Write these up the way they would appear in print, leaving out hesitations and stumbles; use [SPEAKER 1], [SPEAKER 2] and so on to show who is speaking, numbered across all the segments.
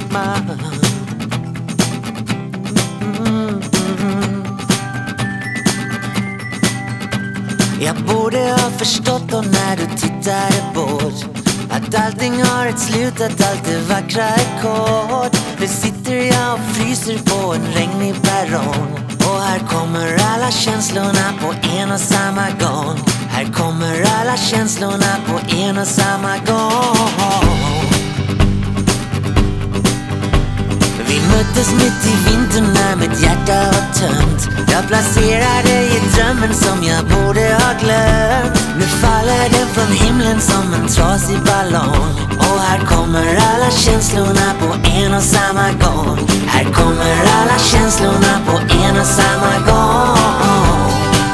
[SPEAKER 1] Jag borde ha förstått då när du tittade bort att allting har ett slut, att allt det vackra är kort. Nu sitter jag och fryser på en regnig perrong, och här kommer alla känslorna på en och samma gång. Här kommer alla känslorna på en och samma gång. Vi möttes mitt i vintern när mitt hjärta var tömt. Jag placerade i drömmen som jag borde ha glömt. Nu faller den från himlen som en trasig ballong, och här kommer alla känslorna på en och samma gång. Här kommer alla känslorna på en och samma gång.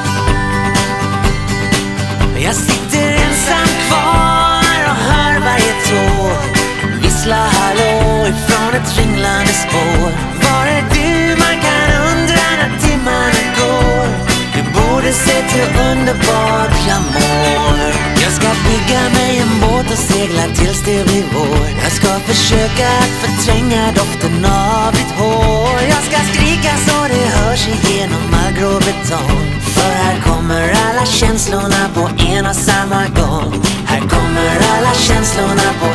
[SPEAKER 1] Jag sitter ensam kvar och hör varje tår vissla hallå ifrån ett ringlande spår. Var är du? Man kan undra när timmarna går. Du borde se till underbart jag mår. Jag ska bygga mig en båt och segla tills det blir vår. Jag ska försöka att förtränga doften av ditt hår. Jag ska skrika så det hörs igenom all grå betong. För här kommer alla känslorna på en och samma gång. Här kommer alla känslorna på